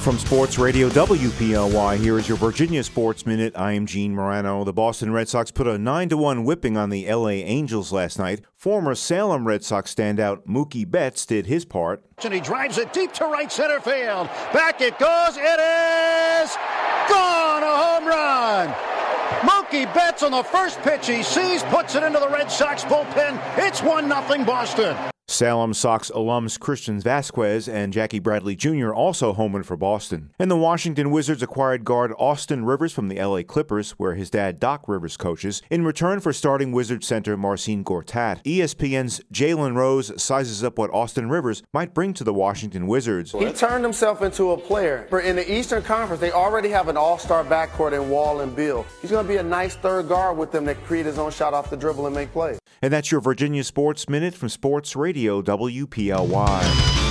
From Sports Radio WPLY, here is your Virginia Sports Minute. I am Gene Morano. The Boston Red Sox put a 9-1 whipping on the LA Angels last night. Former Salem Red Sox standout Mookie Betts did his part. And he drives it deep to right center field. Back it goes. It is gone. A home run. Mookie Betts on the first pitch he sees puts it into the Red Sox bullpen. It's 1-0 Boston. Salem Sox alums Christian Vasquez and Jackie Bradley Jr. also homered for Boston. And the Washington Wizards acquired guard Austin Rivers from the LA Clippers, where his dad Doc Rivers coaches, in return for starting Wizards center Marcin Gortat. ESPN's Jalen Rose sizes up what Austin Rivers might bring to the Washington Wizards. He turned himself into a player. In the Eastern Conference, they already have an all-star backcourt in Wall and Beal. He's going to be a nice third guard with them that create his own shot off the dribble and make plays. And that's your Virginia Sports Minute from Sports Radio WPLY.